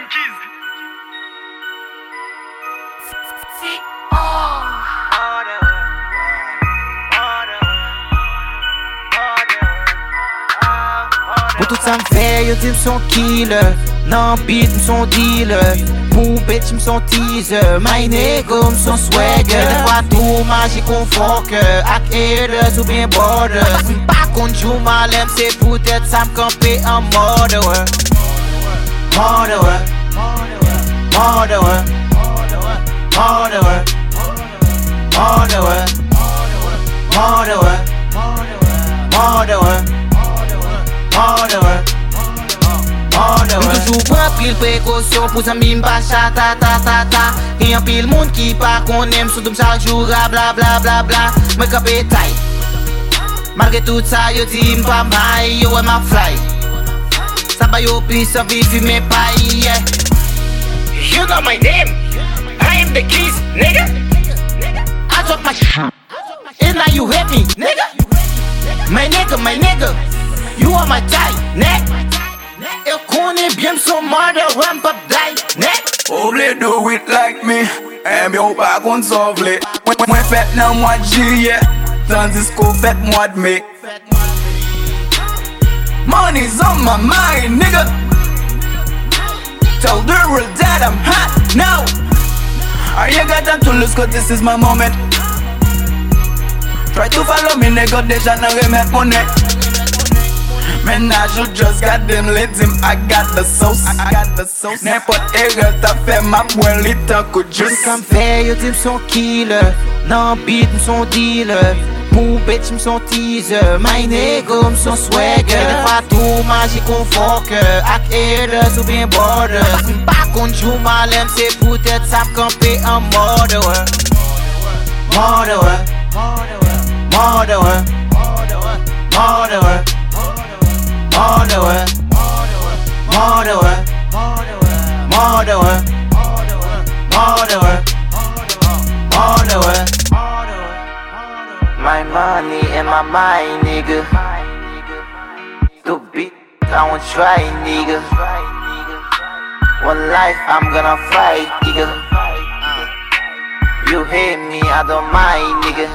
Pour tout ça m'fait, yo t'im son killer. Non beat m'son dealer. Poupée m'son teaser. My nigga m'son swagger. Des fois tout magique on fuck ak haters ou bien borders. M'pas qu'on joue malem, c'est peut-être ça m'camper en mode Murderer, murderer, murderer, murderer, murderer, murderer, murderer. Toujours prend pile précaution pour zami m'pa chata ta ta ta. Y'a pile monde qui pas qu'on aime sous dum chaque jour bla bla bla bla. Me capé taille. Malgré tout ça yo dit m'pa maille yo ma fly. Ça va yo pis sa vie fumer paille. You know my name. I am the keys, nigga. I drop my shit. And now you hit me, nigga. My nigga, you are my type, nigga. Eu connais bien son murder, ramp up die, nigga. Oublie do it like me. Yo pas qu'on sauve les. Moi fait nan mois de juillet. Tandis qu'on fait mois de mai. Money's on my mind, nigga. Tell the world that I'm hot now. I ain't got time to lose cause this is my moment. Try to follow me, nigga, déjà n'a remettre mon nez. Man, I should just goddamn let him. I got the sauce, I got the sauce. N'importe erreur t'as fait ma boîte, l'état que juste. Comme fait, yo t'im son killer. Non beat m'son dealer. Poupée m'son teaser. My nigga m'son swagger. Des fois tout magique on fuck ak haters ou bien borders. M'pas qu'on joue malem, c'est peut-être ça m'camper en mode Murderer, murderer, murderer, murderer, murderer, murderer, murderer, murderer. My money and my mind, nigga. To beat, I won't try, nigga. One life, I'm gonna fight, nigga. You hate me, I don't mind, nigga.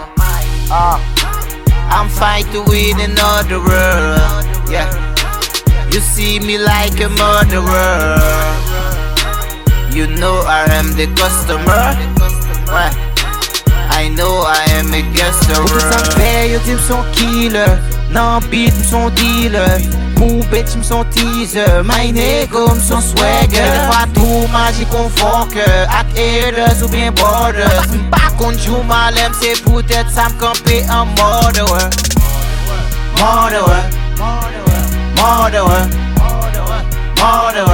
I'm fighting with another world, yeah. You see me like a murderer. You know I am the customer. Ouais. I know I am a gangster. Pour tout ça m'fait, yo t'im son killer. Non beat m'son dealer. Poupée m'son teaser. My nigga m'son swagger. Des fois tout magique on fuck ak haters ou bien borders. M'pas qu'on joue malem, c'est peut-être ça m'camper en mode Murderer, murderer, murderer, murderer.